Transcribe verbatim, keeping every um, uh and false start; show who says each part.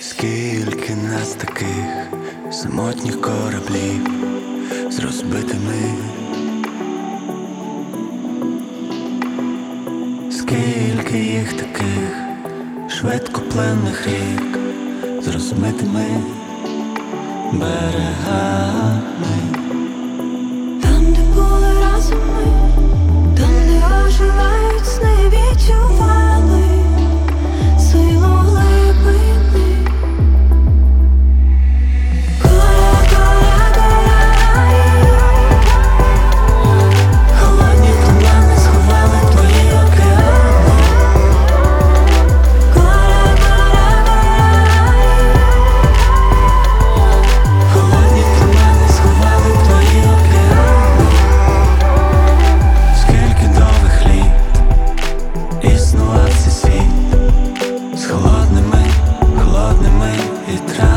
Speaker 1: Скільки нас таких самотніх кораблів з розбитими, скільки їх таких швидкопливних рік з розмитими берегами.
Speaker 2: Там, де були разом ми, там, де оживають сни, відчували силу глибини. Гора, гора, гора, холодні тумани сховали твої океани. Гора, гора, гора, холодні тумани сховали твої океани.
Speaker 1: Скільки довгих літ існував цей світ з холодними, холодними вітрами.